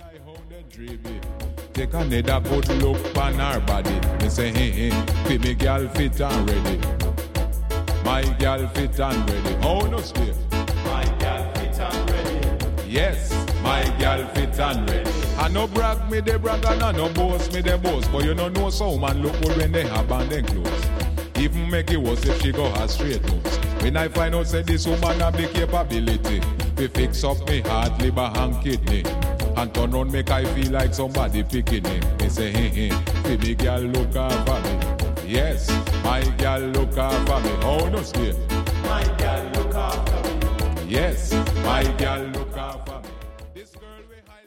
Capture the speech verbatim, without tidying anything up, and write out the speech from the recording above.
like how they dream it. Take another good look on her body. Me say, hey, hey, fit me girl fit and ready. My girl fit and ready. Oh, no straight. My girl fit and ready. Yes, my girl fit and ready. I no brag me they brag and I no boast me they boast. But you no know so man look good when they have and then clothes. Even make it worse if she go her straight moves. When I find out say this woman have the capability to fix up me heart, liver and kidney. And turn on make I feel like somebody picking it. Me say, hey, hey, baby girl look after me. Yes, my girl look after me. Oh, no stay. My girl look after me. Yes, my girl look